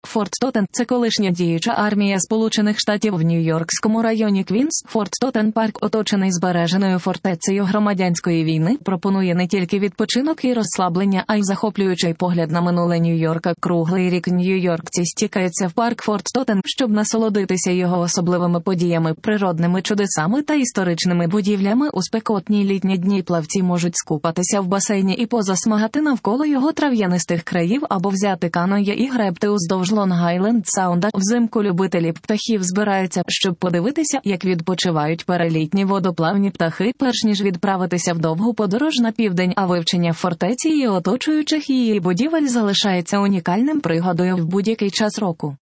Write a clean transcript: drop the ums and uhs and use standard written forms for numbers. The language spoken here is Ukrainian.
Форт Тоттен – це колишня діюча армія Сполучених Штатів в Нью-Йоркському районі Квінс. Форт Тоттен парк, оточений збереженою фортецею громадянської війни, пропонує не тільки відпочинок і розслаблення, а й захоплюючий погляд на минуле Нью-Йорка. Круглий рік нью-йоркці стікаються в парк Форт Тоттен, щоб насолодитися його особливими подіями, природними чудесами та історичними будівлями. У спекотні літні дні плавці можуть скупатися в басейні і позасмагати навколо його трав'янистих країв або взяти каное і гребти уздовж Лонг-Айленд Саунда. Взимку любителі птахів збираються, щоб подивитися, як відпочивають перелітні водоплавні птахи, перш ніж відправитися в довгу подорож на південь, а вивчення фортеці і оточуючих її будівель залишається унікальним пригодою в будь-який час року.